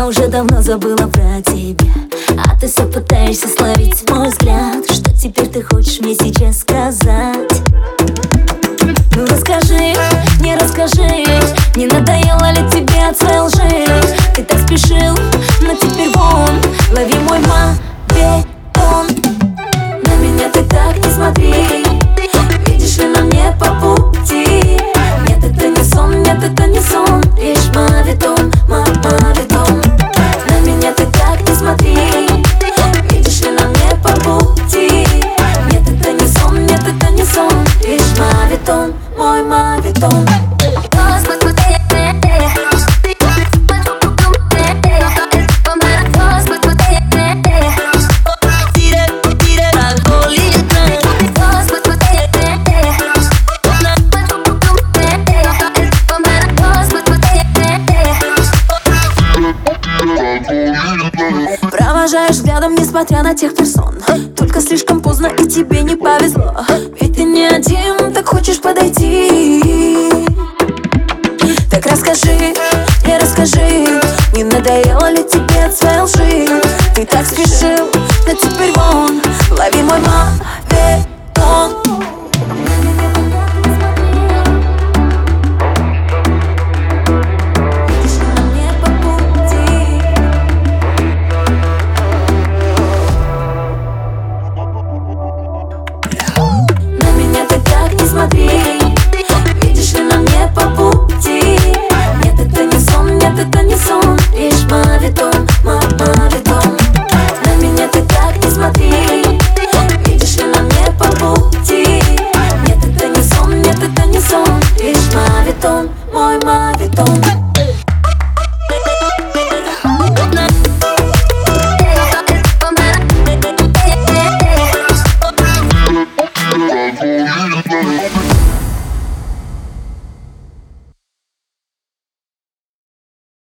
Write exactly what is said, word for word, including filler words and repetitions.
Я уже давно забыла про тебя, а ты все пытаешься словить мой взгляд. Что теперь ты хочешь мне сейчас сказать? Ну расскажи, не расскажи, не надоело ли тебе от своей лжи? Ты так спешил, но теперь вон, лови мой мавитон. На меня ты так не смотри, видишь ли, нам не по пути. Нет, это не сон, нет, это не сон, лишь мавитон, мавитон. На меня ты так не смотри, видишь ли, нам не по пути. Нет, это не сон, нет, это не сон, лишь мавитон, мой мавитон. Провожаешь взглядом, несмотря на тех персон. Только слишком поздно и тебе не повезло, ведь ты не один, так хочешь подойти. Так расскажи, не расскажи, не надоело ли тебе от своей лжи? Ты так спешил, но теперь вон, лови мой мавитон.